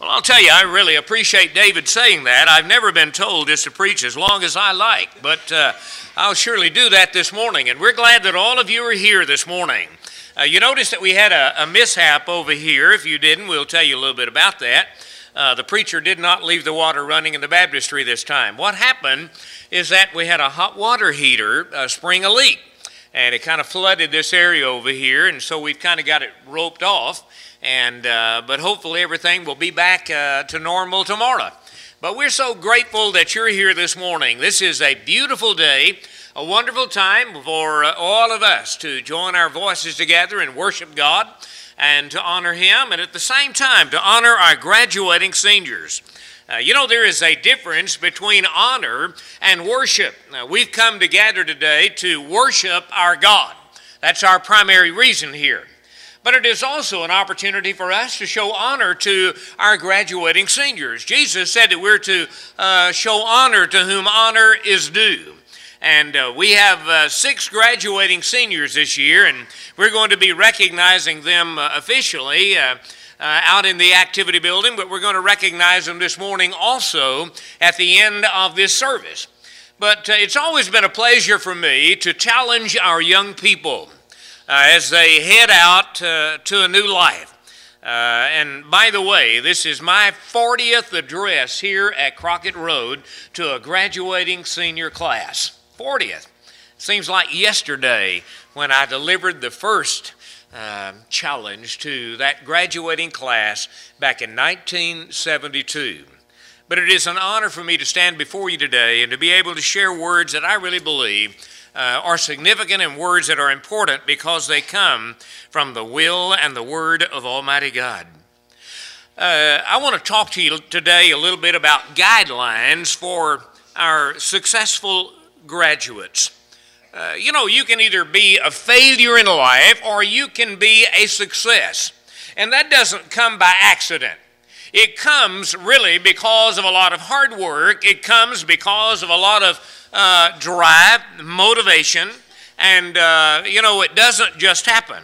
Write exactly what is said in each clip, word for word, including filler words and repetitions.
Well, I'll tell you, I really appreciate David saying that. I've never been told just to preach as long as I like, but uh, I'll surely do that this morning. And we're glad that all of you are here this morning. Uh, you notice that we had a, a mishap over here. If you didn't, we'll tell you a little bit about that. Uh, the preacher did not leave the water running in the baptistry this time. What happened is that we had a hot water heater uh, spring a leak, and it kind of flooded this area over here, and so we've kind of got it roped off. And uh, but hopefully everything will be back uh, to normal tomorrow. But we're so grateful that you're here this morning. This is a beautiful day, a wonderful time for uh, all of us to join our voices together and worship God and to honor Him, and at the same time to honor our graduating seniors. Uh, you know, there is a difference between honor and worship. Now, we've come together today to worship our God. That's our primary reason here. But it is also an opportunity for us to show honor to our graduating seniors. Jesus said that we're to uh, show honor to whom honor is due. And uh, we have uh, six graduating seniors this year, and we're going to be recognizing them uh, officially uh, uh, out in the activity building, but we're going to recognize them this morning also at the end of this service. But uh, it's always been a pleasure for me to challenge our young people Uh, as they head out uh, to a new life. Uh, and by the way, this is my fortieth address here at Crockett Road to a graduating senior class. fortieth. Seems like yesterday when I delivered the first uh, challenge to that graduating class back in nineteen seventy-two. But it is an honor for me to stand before you today and to be able to share words that I really believe Uh, are significant and words that are important because they come from the will and the word of Almighty God. Uh, I want to talk to you today a little bit about guidelines for our successful graduates. Uh, you know, you can either be a failure in life or you can be a success. And that doesn't come by accident. It comes really because of a lot of hard work. It comes because of a lot of Uh, drive, motivation, and, uh, you know, it doesn't just happen.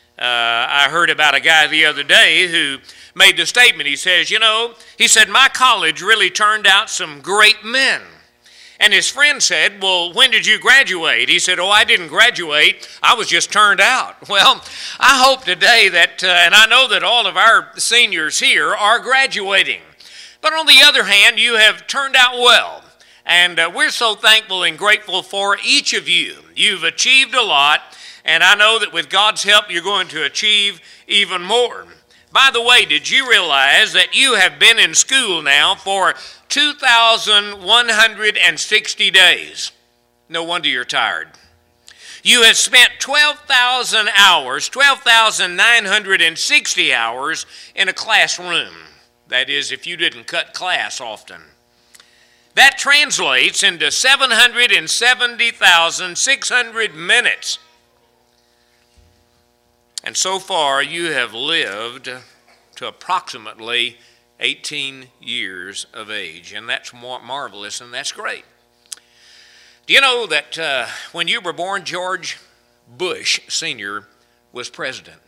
Uh, I heard about a guy the other day who made the statement. He says, you know, he said, my college really turned out some great men. And his friend said, well, when did you graduate? He said, oh, I didn't graduate. I was just turned out. Well, I hope today that, uh, and I know that all of our seniors here are graduating. But on the other hand, you have turned out well. And uh, we're so thankful and grateful for each of you. You've achieved a lot, and I know that with God's help, you're going to achieve even more. By the way, did you realize that you have been in school now for two thousand one hundred sixty days? No wonder you're tired. You have spent twelve thousand hours, twelve thousand nine hundred sixty hours in a classroom. That is, if you didn't cut class often. That translates into seven hundred seventy thousand six hundred minutes. And so far, you have lived to approximately eighteen years of age. And that's mar- marvelous, and that's great. Do you know that uh, when you were born, George Bush Senior was president?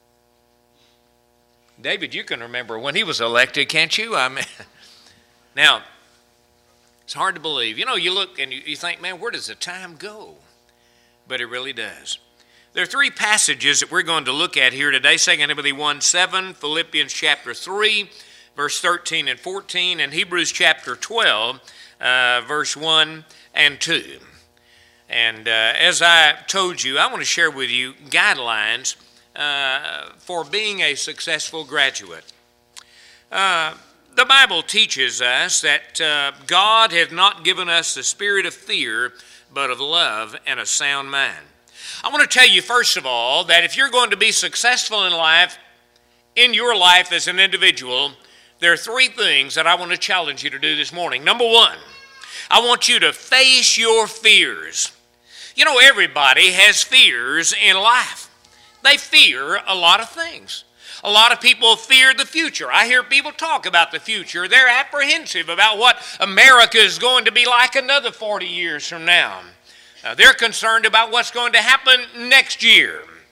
David, you can remember when he was elected, can't you? I mean, now, it's hard to believe. You know, you look and you, you think, man, where does the time go? But it really does. There are three passages that we're going to look at here today. Second Timothy one seven, Philippians chapter three, verse thirteen and fourteen, and Hebrews chapter twelve, uh, verse one and two. And uh, as I told you, I want to share with you guidelines uh, for being a successful graduate. Uh, The Bible teaches us that uh, God has not given us the spirit of fear, but of love and a sound mind. I want to tell you, first of all, that if you're going to be successful in life, in your life as an individual, there are three things that I want to challenge you to do this morning. Number one, I want you to face your fears. You know, everybody has fears in life. They fear a lot of things. A lot of people fear the future. I hear people talk about the future. They're apprehensive about what America is going to be like another forty years from now. Uh, they're concerned about what's going to happen next year.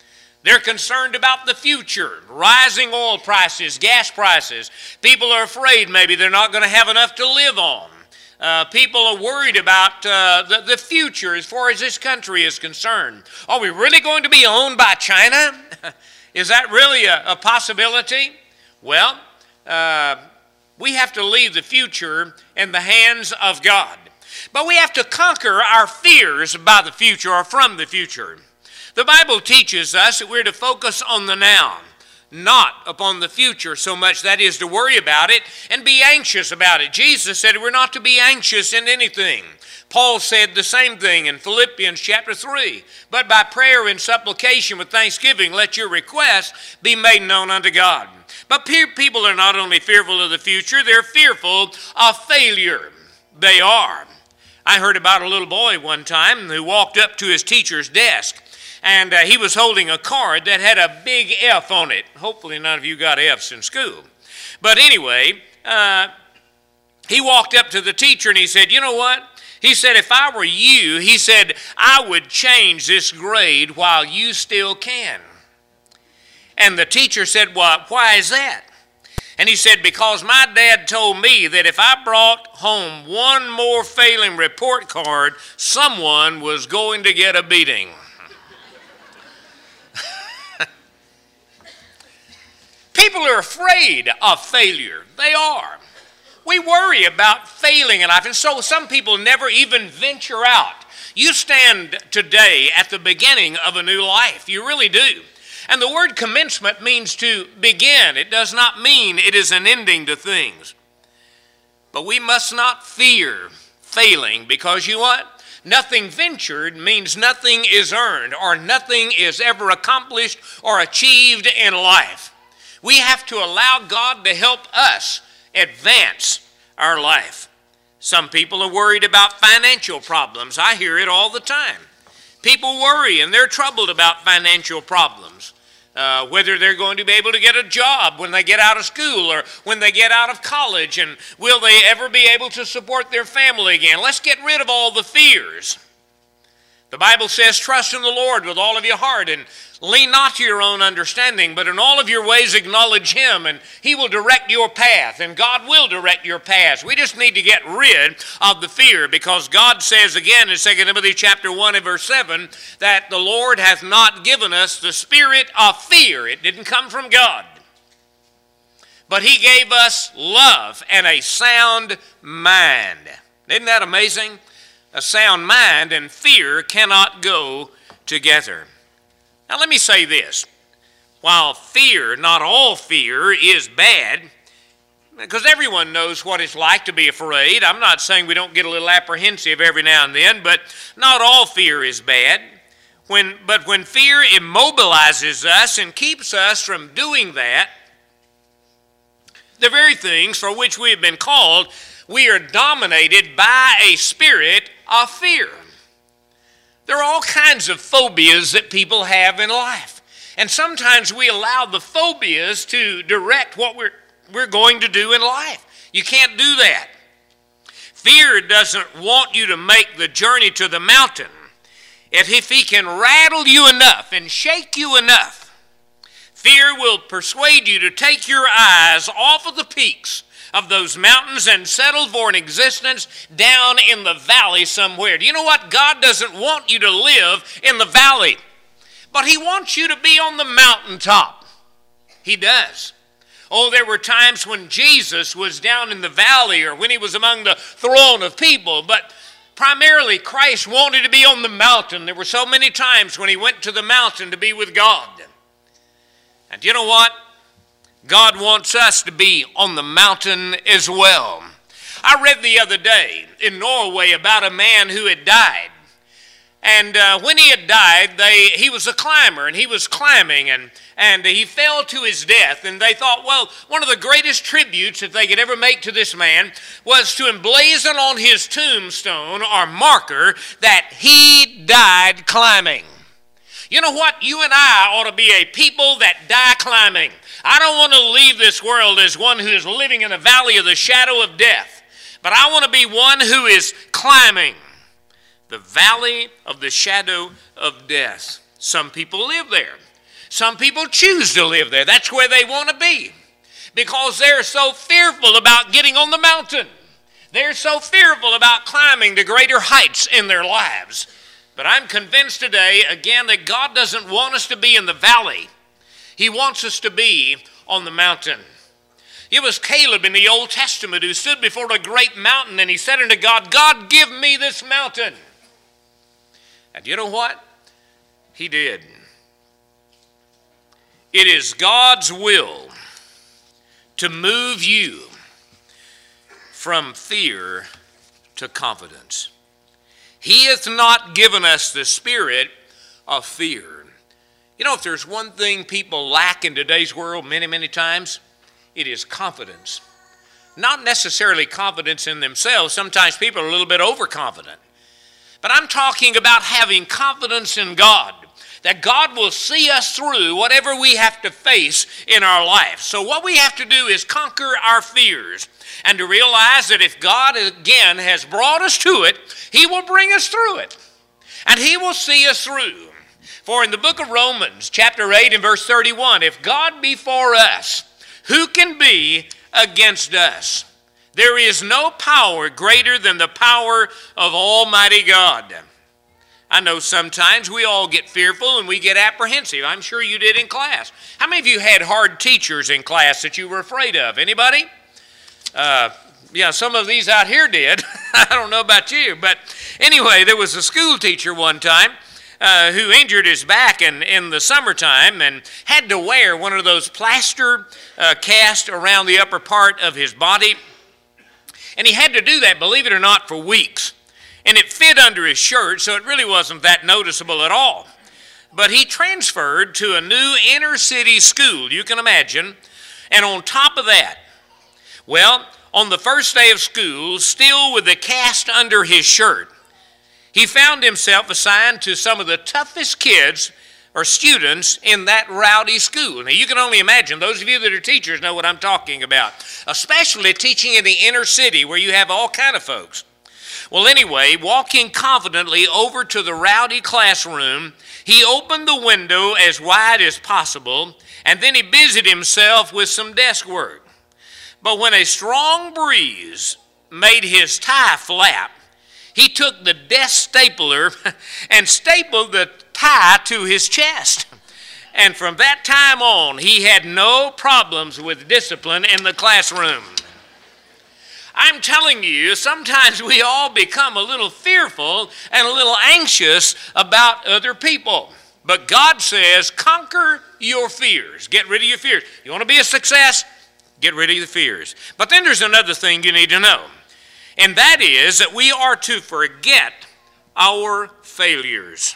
They're concerned about the future, rising oil prices, gas prices. People are afraid maybe they're not going to have enough to live on. Uh, people are worried about uh, the, the future as far as this country is concerned. Are we really going to be owned by China? Is that really a, a possibility? Well, uh, we have to leave the future in the hands of God. But we have to conquer our fears by the future or from the future. The Bible teaches us that we're to focus on the now, not upon the future so much, that is, to worry about it and be anxious about it. Jesus said we're not to be anxious in anything. Paul said the same thing in Philippians chapter three. But by prayer and supplication with thanksgiving, let your requests be made known unto God. But people are not only fearful of the future, they're fearful of failure. They are. I heard about a little boy one time who walked up to his teacher's desk, and uh, he was holding a card that had a big F on it. Hopefully none of you got F's in school. But anyway, uh, he walked up to the teacher and he said, you know what? He said, if I were you, he said, I would change this grade while you still can. And the teacher said, well, why is that? And he said, because my dad told me that if I brought home one more failing report card, someone was going to get a beating. People are afraid of failure. They are. We worry about failing in life, and so some people never even venture out. You stand today at the beginning of a new life. You really do. And the word commencement means to begin. It does not mean it is an ending to things. But we must not fear failing, because you know what? Nothing ventured means nothing is earned, or nothing is ever accomplished or achieved in life. We have to allow God to help us advance our life. Some people are worried about financial problems. I hear it all the time. People worry and they're troubled about financial problems. Uh, whether they're going to be able to get a job when they get out of school or when they get out of college, and will they ever be able to support their family again. Let's get rid of all the fears. The Bible says, trust in the Lord with all of your heart and lean not to your own understanding, but in all of your ways acknowledge Him, and He will direct your path, and God will direct your path. We just need to get rid of the fear, because God says again in Second Timothy chapter one and verse seven that the Lord hath not given us the spirit of fear. It didn't come from God. But He gave us love and a sound mind. Isn't that amazing? A sound mind and fear cannot go together. Now let me say this. While fear, not all fear, is bad, because everyone knows what it's like to be afraid. I'm not saying we don't get a little apprehensive every now and then, but not all fear is bad. When, but when fear immobilizes us and keeps us from doing that, the very things for which we have been called, we are dominated by a spirit of fear. There are all kinds of phobias that people have in life. And sometimes we allow the phobias to direct what we're, we're going to do in life. You can't do that. Fear doesn't want you to make the journey to the mountain. If, if he can rattle you enough and shake you enough, fear will persuade you to take your eyes off of the peaks of those mountains and settle for an existence down in the valley somewhere. Do you know what? God doesn't want you to live in the valley, but He wants you to be on the mountaintop. He does. Oh, there were times when Jesus was down in the valley or when He was among the throng of people, but primarily Christ wanted to be on the mountain. There were so many times when He went to the mountain to be with God. And you know what? God wants us to be on the mountain as well. I read the other day in Norway about a man who had died. And uh, when he had died, they, he was a climber, and he was climbing, and, and he fell to his death. And they thought, well, one of the greatest tributes that they could ever make to this man was to emblazon on his tombstone or marker that he died climbing. You know what? You and I ought to be a people that die climbing. I don't want to leave this world as one who is living in the valley of the shadow of death, but I want to be one who is climbing the valley of the shadow of death. Some people live there. Some people choose to live there. That's where they want to be because they're so fearful about getting on the mountain. They're so fearful about climbing to greater heights in their lives. But I'm convinced today, again, that God doesn't want us to be in the valley. He wants us to be on the mountain. It was Caleb in the Old Testament who stood before a great mountain and he said unto God, God, give me this mountain. And you know what? He did. It is God's will to move you from fear to confidence. He hath not given us the spirit of fear. You know, if there's one thing people lack in today's world many, many times, it is confidence. Not necessarily confidence in themselves. Sometimes people are a little bit overconfident. But I'm talking about having confidence in God, that God will see us through whatever we have to face in our life. So what we have to do is conquer our fears and to realize that if God, again, has brought us to it, He will bring us through it. And He will see us through. For in the book of Romans, chapter eight and verse thirty-one, if God be for us, who can be against us? There is no power greater than the power of Almighty God. I know sometimes we all get fearful and we get apprehensive. I'm sure you did in class. How many of you had hard teachers in class that you were afraid of? Anybody? Uh, yeah, some of these out here did. I don't know about you. But anyway, there was a school teacher one time uh, who injured his back in, in the summertime and had to wear one of those plaster uh, cast around the upper part of his body. And he had to do that, believe it or not, for weeks. And it fit under his shirt, so it really wasn't that noticeable at all. But he transferred to a new inner city school, you can imagine. And on top of that, well, on the first day of school, still with the cast under his shirt, he found himself assigned to some of the toughest kids or students in that rowdy school. Now, you can only imagine, those of you that are teachers know what I'm talking about, especially teaching in the inner city where you have all kind of folks. Well, anyway, walking confidently over to the rowdy classroom, he opened the window as wide as possible, and then he busied himself with some desk work. But when a strong breeze made his tie flap, he took the desk stapler and stapled the tie to his chest. And from that time on, he had no problems with discipline in the classroom. I'm telling you, sometimes we all become a little fearful and a little anxious about other people. But God says, conquer your fears. Get rid of your fears. You want to be a success? Get rid of your fears. But then there's another thing you need to know. And that is that we are to forget our failures.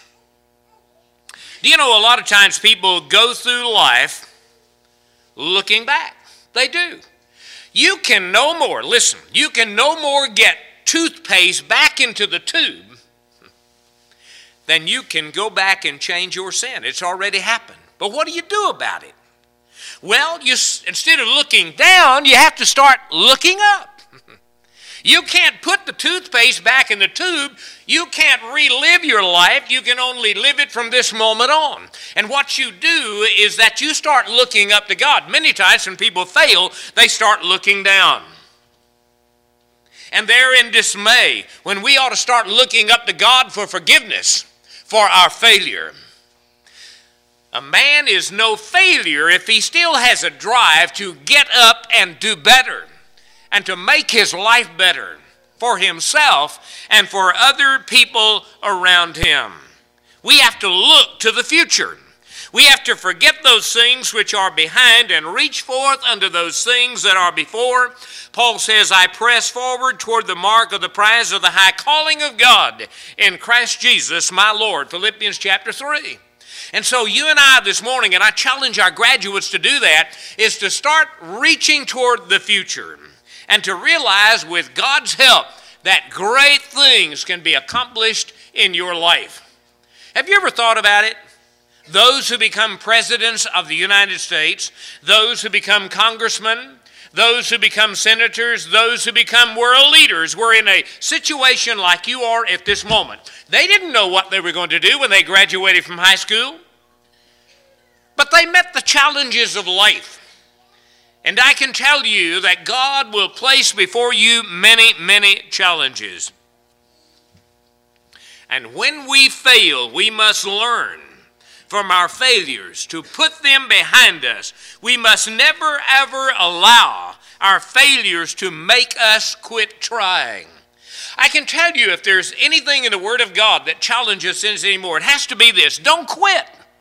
Do you know a lot of times people go through life looking back? They do. You can no more, listen, you can no more get toothpaste back into the tube than you can go back and change your sin. It's already happened. But what do you do about it? Well, you, instead of looking down, you have to start looking up. You can't put the toothpaste back in the tube. You can't relive your life. You can only live it from this moment on. And what you do is that you start looking up to God. Many times when people fail, they start looking down. And they're in dismay when we ought to start looking up to God for forgiveness for our failure. A man is no failure if he still has a drive to get up and do better, and to make his life better for himself and for other people around him. We have to look to the future. We have to forget those things which are behind and reach forth unto those things that are before. Paul says, I press forward toward the mark of the prize of the high calling of God in Christ Jesus my Lord. Philippians chapter three. And so you and I this morning, and I challenge our graduates to do that, is to start reaching toward the future. And to realize with God's help that great things can be accomplished in your life. Have you ever thought about it? Those who become presidents of the United States, those who become congressmen, those who become senators, those who become world leaders were in a situation like you are at this moment. They didn't know what they were going to do when they graduated from high school. But they met the challenges of life. And I can tell you that God will place before you many, many challenges. And when we fail, we must learn from our failures to put them behind us. We must never, ever allow our failures to make us quit trying. I can tell you, if there's anything in the Word of God that challenges us anymore, it has to be this: don't quit.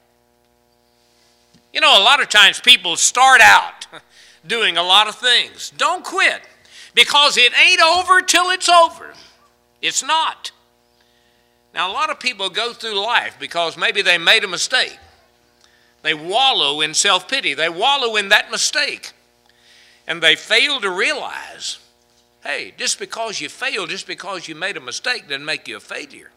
You know, a lot of times people start out doing a lot of things. Don't quit, because it ain't over till it's over. It's not. Now, a lot of people go through life because maybe they made a mistake. They wallow in self-pity. They wallow in that mistake. And they fail to realize, hey, just because you failed, just because you made a mistake doesn't make you a failure.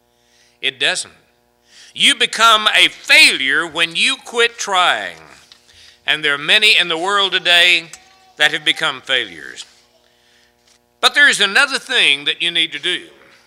It doesn't. You become a failure when you quit trying. And there are many in the world today that have become failures. But there is another thing that you need to do.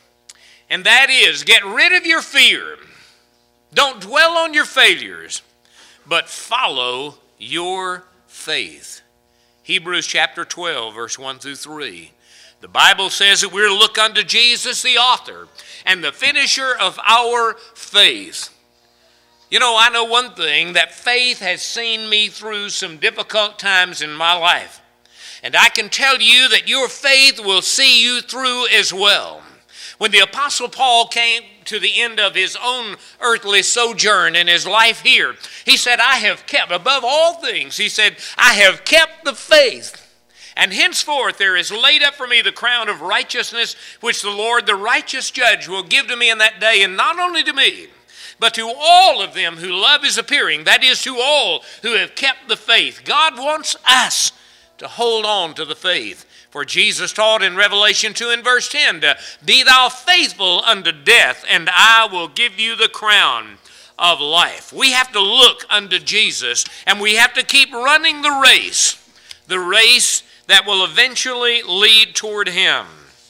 And that is, get rid of your fear. Don't dwell on your failures, but follow your faith. Hebrews chapter twelve, verse one through three. The Bible says that we're to look unto Jesus, the author and the finisher of our faith. You know, I know one thing, that faith has seen me through some difficult times in my life. And I can tell you that your faith will see you through as well. When the Apostle Paul came to the end of his own earthly sojourn in his life here, he said, I have kept, above all things, he said, I have kept the faith. And henceforth there is laid up for me the crown of righteousness, which the Lord, the righteous judge, will give to me in that day, and not only to me, but to all of them who love his appearing, that is, to all who have kept the faith. God wants us to hold on to the faith. For Jesus taught in Revelation two and verse ten, to be thou faithful unto death, and I will give you the crown of life. We have to look unto Jesus, and we have to keep running the race, the race that will eventually lead toward him.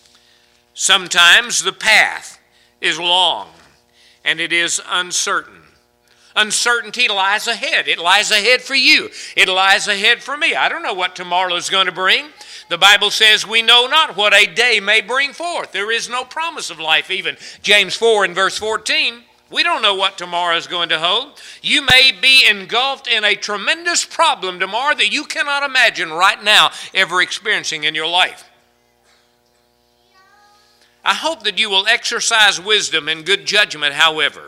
Sometimes the path is long, and it is uncertain. Uncertainty lies ahead. It lies ahead for you. It lies ahead for me. I don't know what tomorrow is going to bring. The Bible says we know not what a day may bring forth. There is no promise of life even. James four and verse fourteen, we don't know what tomorrow is going to hold. You may be engulfed in a tremendous problem tomorrow that you cannot imagine right now ever experiencing in your life. I hope that you will exercise wisdom and good judgment, however,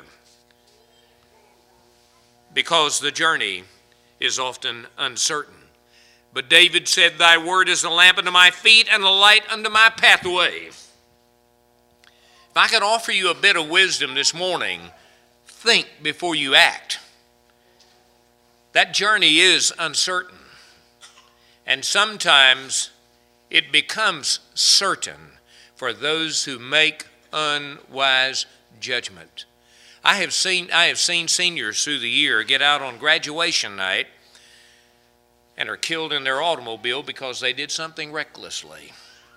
because the journey is often uncertain. But David said, thy word is a lamp unto my feet and a light unto my pathway. If I could offer you a bit of wisdom this morning, think before you act. That journey is uncertain. And sometimes it becomes certain for those who make unwise judgment. I have seen, I have seen seniors through the year get out on graduation night and are killed in their automobile because they did something recklessly.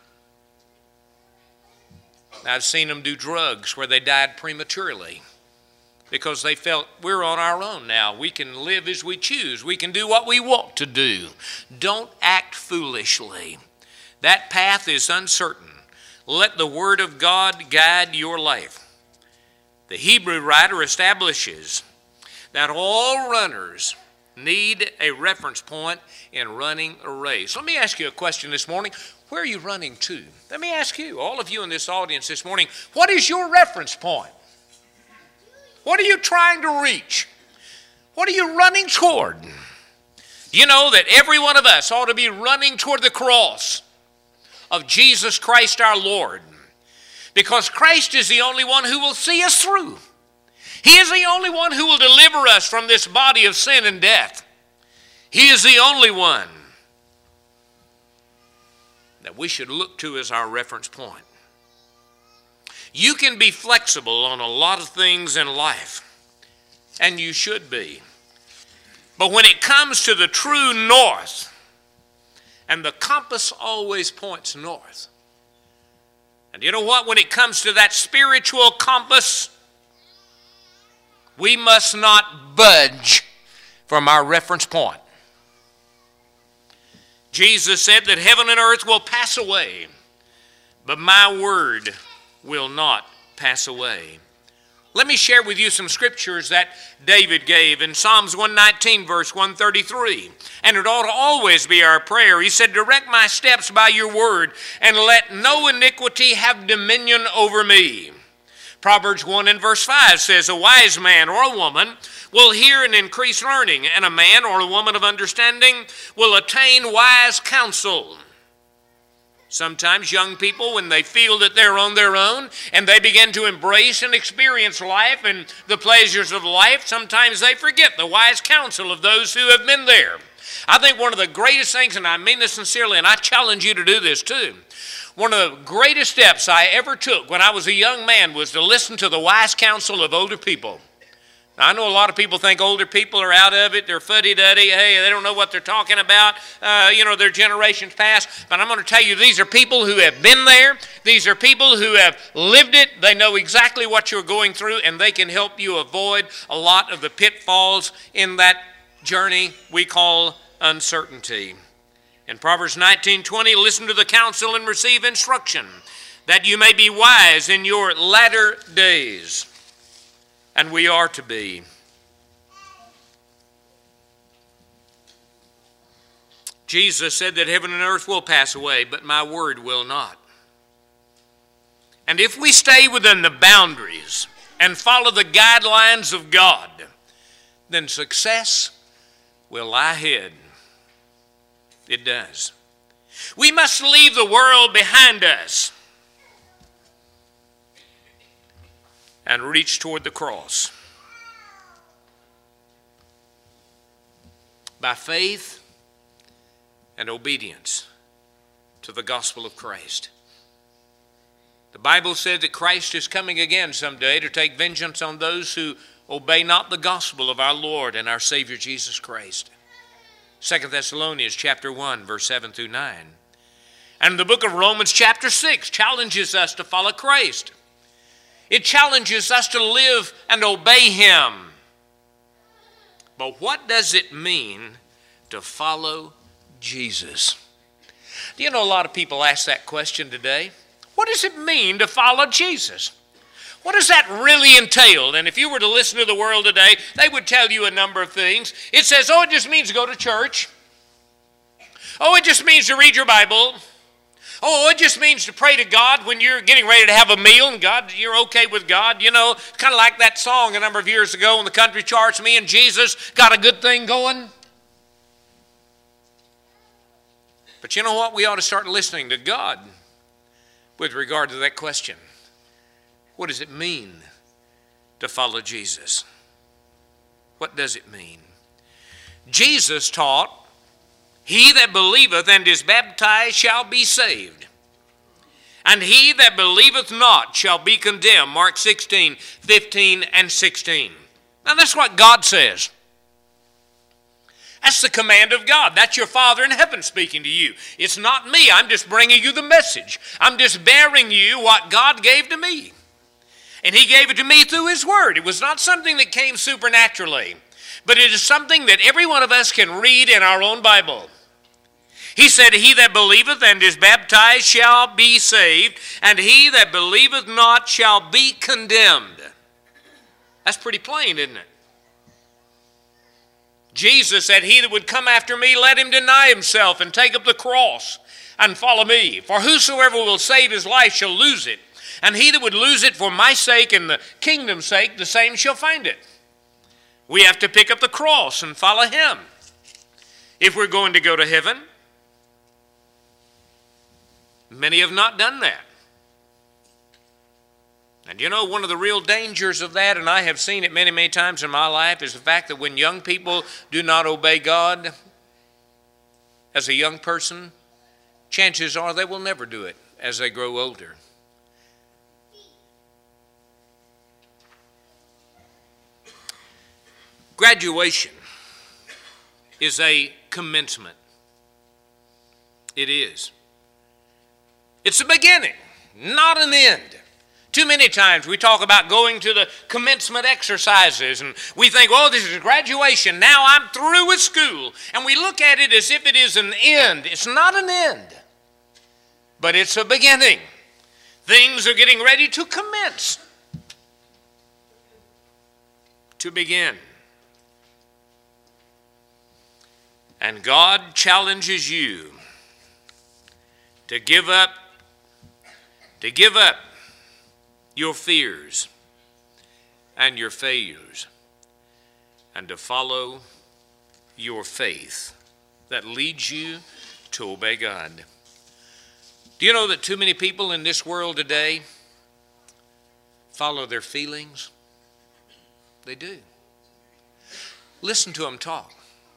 I've seen them do drugs where they died prematurely because they felt we're on our own now. We can live as we choose. We can do what we want to do. Don't act foolishly. That path is uncertain. Let the Word of God guide your life. The Hebrew writer establishes that all runners need a reference point in running a race. Let me ask you a question this morning. Where are you running to? Let me ask you, all of you in this audience this morning, what is your reference point? What are you trying to reach? What are you running toward? You know that every one of us ought to be running toward the cross of Jesus Christ our Lord, because Christ is the only one who will see us through. He is the only one who will deliver us from this body of sin and death. He is the only one that we should look to as our reference point. You can be flexible on a lot of things in life, and you should be. But when it comes to the true north, and the compass always points north, and you know what? When it comes to that spiritual compass, we must not budge from our reference point. Jesus said that heaven and earth will pass away, but my word will not pass away. Let me share with you some scriptures that David gave in Psalms one nineteen, verse one thirty-three. And it ought to always be our prayer. He said, direct my steps by your word, and let no iniquity have dominion over me. Proverbs one and verse five says, a wise man or a woman will hear and increase learning, and a man or a woman of understanding will attain wise counsel. Sometimes young people, when they feel that they're on their own and they begin to embrace and experience life and the pleasures of life, sometimes they forget the wise counsel of those who have been there. I think one of the greatest things, and I mean this sincerely, and I challenge you to do this too, one of the greatest steps I ever took when I was a young man was to listen to the wise counsel of older people. Now, I know a lot of people think older people are out of it. They're fuddy-duddy. Hey, they don't know what they're talking about. Uh, you know, their generations past. But I'm going to tell you, these are people who have been there. These are people who have lived it. They know exactly what you're going through, and they can help you avoid a lot of the pitfalls in that journey we call uncertainty. In Proverbs nineteen twenty, listen to the counsel and receive instruction, that you may be wise in your latter days. And we are to be. Jesus said that heaven and earth will pass away, but my word will not. And if we stay within the boundaries and follow the guidelines of God, then success will lie ahead. It does. We must leave the world behind us and reach toward the cross. By faith and obedience to the gospel of Christ. The Bible says that Christ is coming again someday to take vengeance on those who obey not the gospel of our Lord and our Savior Jesus Christ. Second Thessalonians chapter one, verse seven through nine. And the book of Romans chapter six challenges us to follow Christ. It challenges us to live and obey Him. But what does it mean to follow Jesus? Do you know a lot of people ask that question today? What does it mean to follow Jesus? What does that really entail? And if you were to listen to the world today, they would tell you a number of things. It says, oh, it just means to go to church. Oh, it just means to read your Bible. Oh, it just means to pray to God when you're getting ready to have a meal and God, you're okay with God. You know, it's kind of like that song a number of years ago in the country charts, me and Jesus got a good thing going. But you know what? We ought to start listening to God with regard to that question. What does it mean to follow Jesus? What does it mean? Jesus taught, he that believeth and is baptized shall be saved, and he that believeth not shall be condemned. Mark sixteen, fifteen, and sixteen. Now that's what God says. That's the command of God. That's your Father in heaven speaking to you. It's not me. I'm just bringing you the message. I'm just bearing you what God gave to me. And He gave it to me through His Word. It was not something that came supernaturally, but it is something that every one of us can read in our own Bible. He said, he that believeth and is baptized shall be saved, and he that believeth not shall be condemned. That's pretty plain, isn't it? Jesus said, he that would come after me, let him deny himself and take up the cross and follow me. For whosoever will save his life shall lose it, and he that would lose it for my sake and the kingdom's sake, the same shall find it. We have to pick up the cross and follow Him if we're going to go to heaven. Many have not done that. And you know, one of the real dangers of that, and I have seen it many, many times in my life, is the fact that when young people do not obey God as a young person, chances are they will never do it as they grow older. Graduation is a commencement. It is. It's a beginning, not an end, Too many times we talk about going to the commencement exercises and we think, oh, this is graduation. Now I'm through with school. And we look at it as if it is an end. It's not an end, but it's a beginning. Things are getting ready to commence, to begin. And God challenges you to give up, to give up your fears and your failures and to follow your faith that leads you to obey God. Do you know that too many people in this world today follow their feelings? They do. Listen to them talk.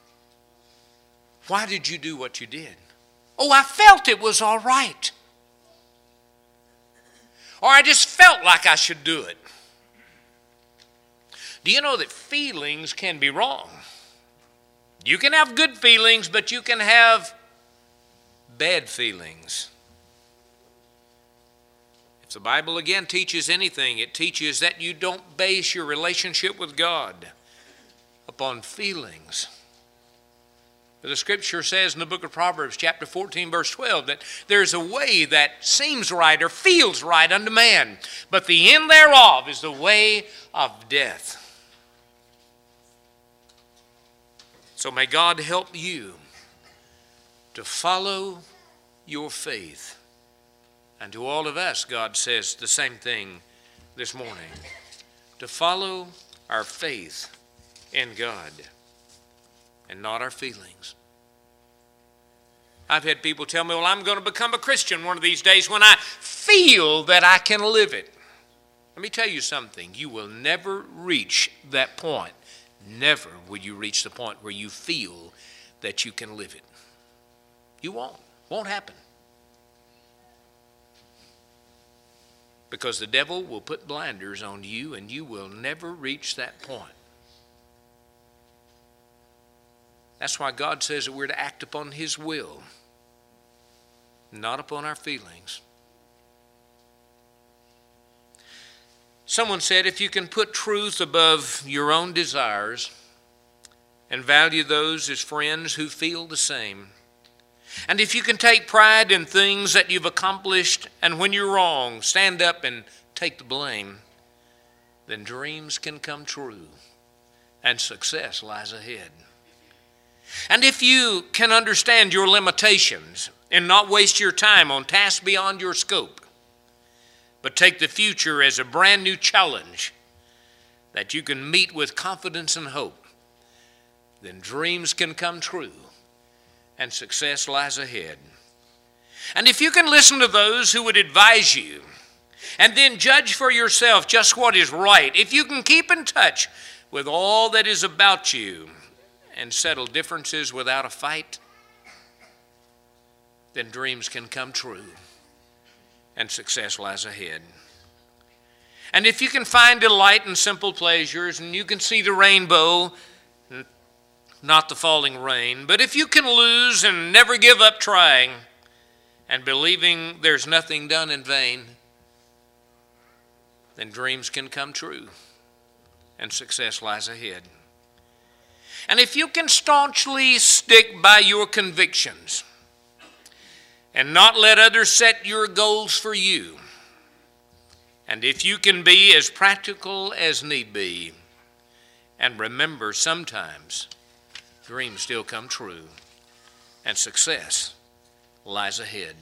Why did you do what you did? Oh, I felt it was all right. Or I just felt like I should do it. Do you know that feelings can be wrong? You can have good feelings, but you can have bad feelings. If the Bible again teaches anything, it teaches that you don't base your relationship with God upon feelings. The Scripture says in the book of Proverbs, chapter fourteen, verse twelve, that there's a way that seems right or feels right unto man, but the end thereof is the way of death. So may God help you to follow your faith. And to all of us, God says the same thing this morning, to follow our faith in God and not our feelings. I've had people tell me, well, I'm going to become a Christian one of these days when I feel that I can live it. Let me tell you something. You will never reach that point. Never will you reach the point where you feel that you can live it. You won't. Won't happen. Because the devil will put blinders on you and you will never reach that point. That's why God says that we're to act upon His will, not upon our feelings. Someone said, if you can put truth above your own desires and value those as friends who feel the same, and if you can take pride in things that you've accomplished and when you're wrong, stand up and take the blame, then dreams can come true and success lies ahead. And if you can understand your limitations and not waste your time on tasks beyond your scope, but take the future as a brand new challenge that you can meet with confidence and hope, then dreams can come true and success lies ahead. And if you can listen to those who would advise you and then judge for yourself just what is right, if you can keep in touch with all that is about you and settle differences without a fight, then dreams can come true and success lies ahead. And if you can find delight in simple pleasures and you can see the rainbow, not the falling rain, but if you can lose and never give up trying and believing there's nothing done in vain, then dreams can come true and success lies ahead. And if you can staunchly stick by your convictions and not let others set your goals for you, and if you can be as practical as need be, and remember sometimes dreams still come true and success lies ahead.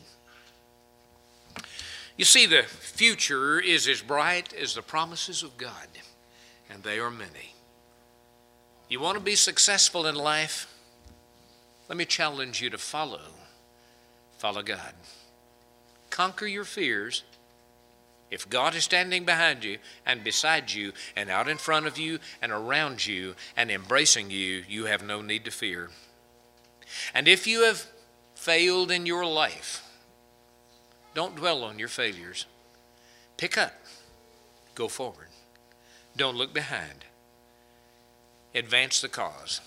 You see, the future is as bright as the promises of God, and they are many. You want to be successful in life? Let me challenge you to follow. Follow God. Conquer your fears. If God is standing behind you and beside you and out in front of you and around you and embracing you, you have no need to fear. And if you have failed in your life, don't dwell on your failures. Pick up. Go forward. Don't look behind. Advance the cause.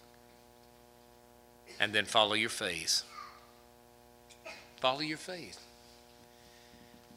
And then follow your faith. Follow your faith.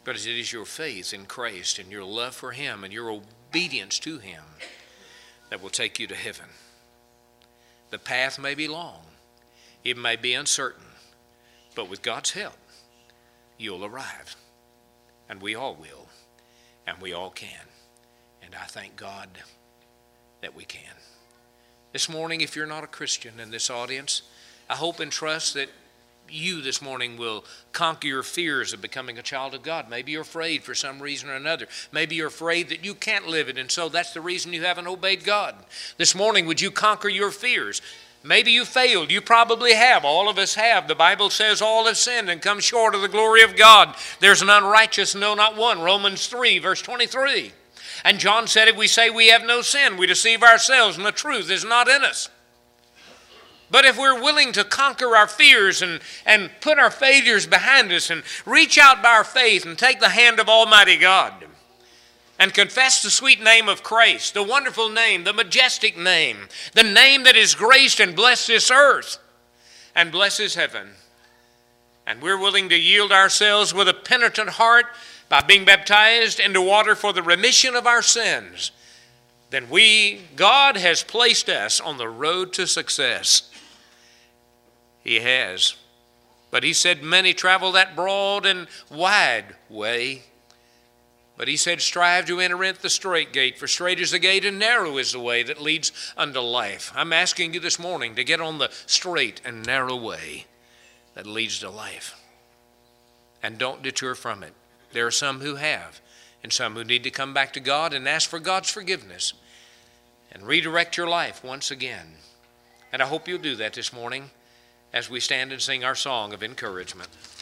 but it is your faith in Christ and your love for Him and your obedience to Him that will take you to heaven. The path may be long. It may be uncertain. But with God's help, you'll arrive. And we all will. And we all can. And I thank God that we can. This morning, if you're not a Christian in this audience, I hope and trust that you this morning will conquer your fears of becoming a child of God. Maybe you're afraid for some reason or another. Maybe you're afraid that you can't live it, and so that's the reason you haven't obeyed God. This morning, would you conquer your fears? Maybe you failed. You probably have. All of us have. The Bible says all have sinned and come short of the glory of God. There's an unrighteous, no, not one. Romans three, verse twenty-three. And John said, if we say we have no sin, we deceive ourselves, and the truth is not in us. But if we're willing to conquer our fears and, and put our failures behind us and reach out by our faith and take the hand of Almighty God and confess the sweet name of Christ, the wonderful name, the majestic name, the name that has graced and blessed this earth and blesses heaven, and we're willing to yield ourselves with a penitent heart by being baptized into water for the remission of our sins, then we, God has placed us on the road to success. He has. But He said many travel that broad and wide way. But He said, strive to enter into the straight gate, for straight is the gate and narrow is the way that leads unto life. I'm asking you this morning to get on the straight and narrow way that leads to life. And don't deter from it. There are some who have, and some who need to come back to God and ask for God's forgiveness and redirect your life once again. And I hope you'll do that this morning as we stand and sing our song of encouragement.